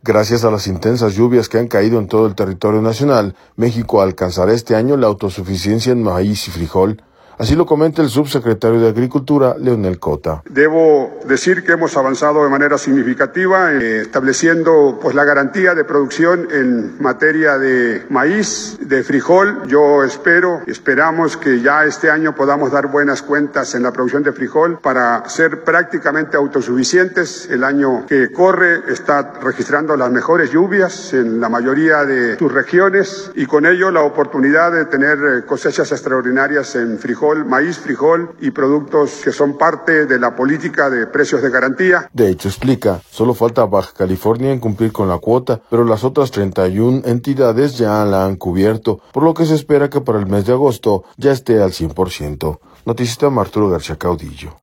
Gracias a las intensas lluvias que han caído en todo el territorio nacional, México alcanzará este año la autosuficiencia en maíz y frijol. Así lo comenta el subsecretario de Agricultura, Leonel Cota. Debo decir que hemos avanzado de manera significativa, estableciendo la garantía de producción en materia de maíz, de frijol. Yo esperamos que ya este año podamos dar buenas cuentas en la producción de frijol para ser prácticamente autosuficientes. El año que corre está registrando las mejores lluvias en la mayoría de sus regiones y con ello la oportunidad de tener cosechas extraordinarias en frijol, maíz, frijol y productos que son parte de la política de precios de garantía. De hecho, explica, solo falta Baja California en cumplir con la cuota, pero las otras 31 entidades ya la han cubierto, por lo que se espera que para el mes de agosto ya esté al 100%. Noticias de Arturo García Caudillo.